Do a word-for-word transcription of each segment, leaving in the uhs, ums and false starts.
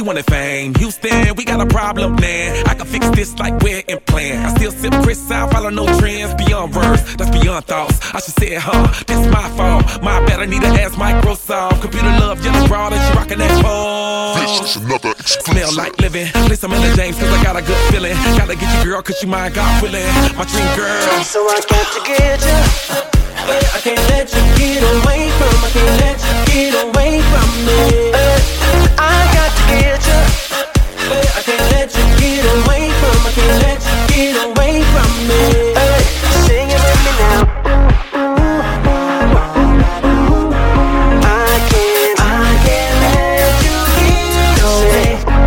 he wanted fame. Houston, we got a problem, man. I can fix this like we're in plan. I still sip Chris, I follow no trends. Beyond words, that's beyond thoughts. I should say it, huh? This my fault. My bad, I need to ask Microsoft. Computer love, yellow broad, and she rockin' that pole. This is another exclusive. Smell like living. Play some Ella James, cause I got a good feeling. Gotta get you, girl, cause you my God willing. My dream girl. So I got to get you. I can't let you get away from. I can't let you get away from me. I got to get you. I can't let you get away from. I can't let you get away from me. Sing it with me now. I can't, I can't let you get away.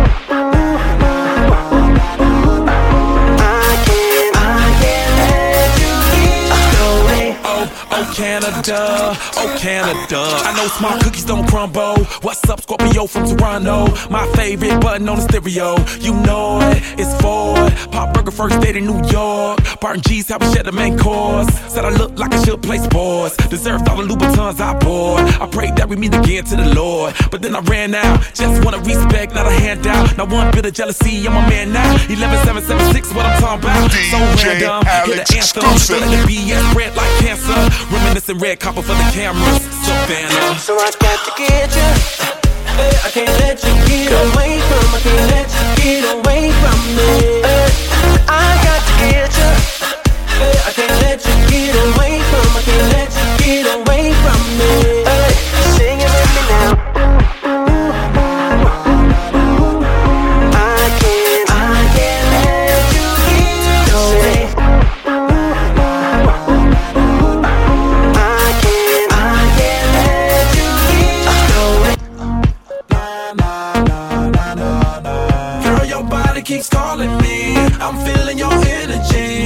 I can't, I can't let you get away. Oh, oh Canada, oh Canada. I know small cookies don't crumble. What's up, Scorpio from Toronto? My favorite button on the stereo. You know it, it's Ford. Pop Burger first date in New York. Barton G's how we share the main course. Said I look like I should play sports. Deserved all the Louboutins I bought. I prayed that we meet again to the Lord. But then I ran out. Just wanna respect, not a handout. Not one bit of jealousy, I'm a man now. eleven seven seven six, what I'm talking about. So random, hear the anthem. Don't let the B S spread like cancer. Reminiscing red copper for the cameras. Savannah. So I got to get you. I can't let you get away from. I can't let you get away from me. I got to get you. I can't let you get away from. I can't let you get away from me. Sing it with me now. I can't, I can't let you get away. I can't, I can't let you get away. Girl, your body keeps calling me. I'm feeling your energy.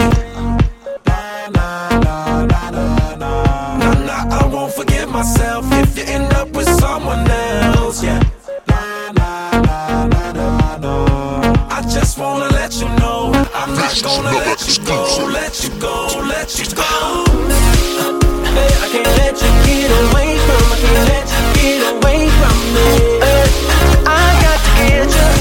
Nah, nah, I won't forgive myself if you end up with someone else. Yeah. I just wanna let you know I'm not gonna let you go, let you go, let you go. I can't let you get away from. I can't let you get away from me. I got to get you.